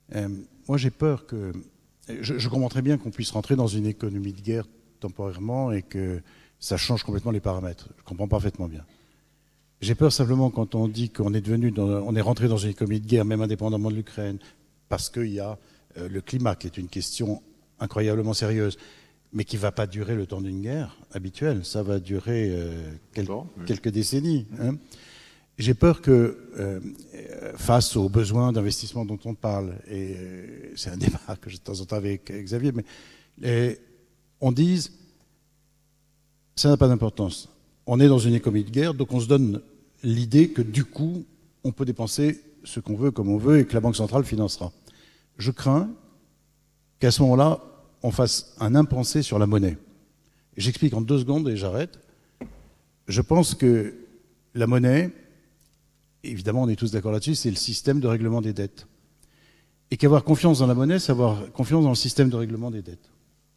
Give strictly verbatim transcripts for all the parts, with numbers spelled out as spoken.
Euh, moi, j'ai peur que... Je, je comprends très bien qu'on puisse rentrer dans une économie de guerre temporairement et que ça change complètement les paramètres. Je comprends parfaitement bien. J'ai peur simplement quand on dit qu'on est devenu, dans, on est rentré dans une économie de guerre, même indépendamment de l'Ukraine, parce qu'il y a euh, le climat qui est une question incroyablement sérieuse, mais qui ne va pas durer le temps d'une guerre habituelle. Ça va durer euh, quel, bon, oui. quelques décennies. Hein. J'ai peur que, euh, face aux besoins d'investissement dont on parle, et euh, c'est un débat que j'ai de temps en temps avec Xavier, mais les, on dise, ça n'a pas d'importance. On est dans une économie de guerre, donc on se donne l'idée que du coup, on peut dépenser ce qu'on veut, comme on veut, et que la Banque centrale financera. Je crains qu'à ce moment-là, on fasse un impensé sur la monnaie. J'explique en deux secondes et j'arrête. Je pense que la monnaie, évidemment on est tous d'accord là-dessus, c'est le système de règlement des dettes. Et qu'avoir confiance dans la monnaie, c'est avoir confiance dans le système de règlement des dettes.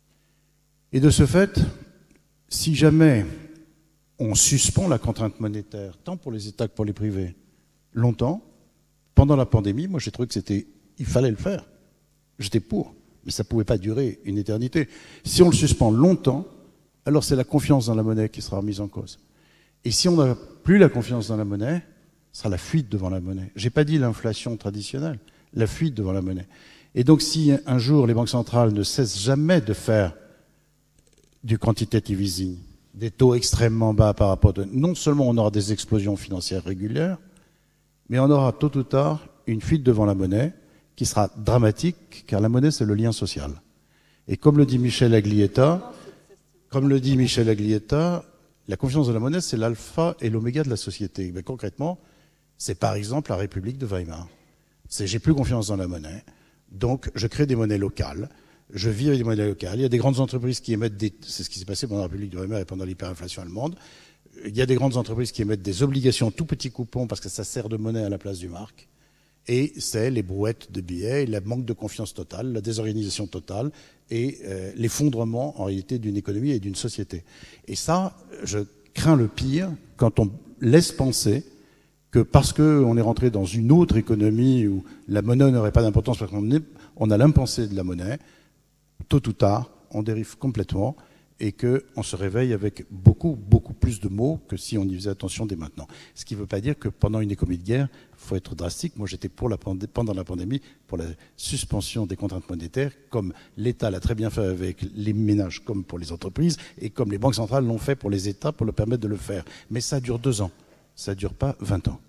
Et de ce fait, si jamais on suspend la contrainte monétaire, tant pour les États que pour les privés, longtemps, pendant la pandémie, moi j'ai trouvé que c'était, il fallait le faire. J'étais pour, mais ça ne pouvait pas durer une éternité. Si on le suspend longtemps, alors c'est la confiance dans la monnaie qui sera remise en cause. Et si on n'a plus la confiance dans la monnaie, ce sera la fuite devant la monnaie. Je n'ai pas dit l'inflation traditionnelle, la fuite devant la monnaie. Et donc si un jour les banques centrales ne cessent jamais de faire du quantitative easing, des taux extrêmement bas par rapport à... Non seulement on aura des explosions financières régulières, mais on aura tôt ou tard une fuite devant la monnaie qui sera dramatique, car la monnaie, c'est le lien social. Et comme le dit Michel Aglietta, comme le dit Michel Aglietta, la confiance dans la monnaie, c'est l'alpha et l'oméga de la société. Mais concrètement, c'est par exemple la République de Weimar. C'est j'ai plus confiance dans la monnaie, donc je crée des monnaies locales. Je vis avec des monnaies locales. Il y a des grandes entreprises qui émettent des... C'est ce qui s'est passé pendant la République de Weimar et pendant l'hyperinflation allemande. Il y a des grandes entreprises qui émettent des obligations tout petits coupons parce que ça sert de monnaie à la place du marque. Et c'est les brouettes de billets, le manque de confiance totale, la désorganisation totale et euh, l'effondrement en réalité d'une économie et d'une société. Et ça, je crains le pire quand on laisse penser que parce qu'on est rentré dans une autre économie où la monnaie n'aurait pas d'importance parce qu'on on a l'impensé de la monnaie, tôt ou tard, on dérive complètement et qu'on se réveille avec beaucoup, beaucoup plus de mots que si on y faisait attention dès maintenant. Ce qui ne veut pas dire que pendant une économie de guerre, il faut être drastique. Moi, j'étais pour la pandé- pendant la pandémie pour la suspension des contraintes monétaires, comme l'État l'a très bien fait avec les ménages, comme pour les entreprises, et comme les banques centrales l'ont fait pour les États pour leur permettre de le faire. Mais ça dure deux ans, ça ne dure pas vingt ans.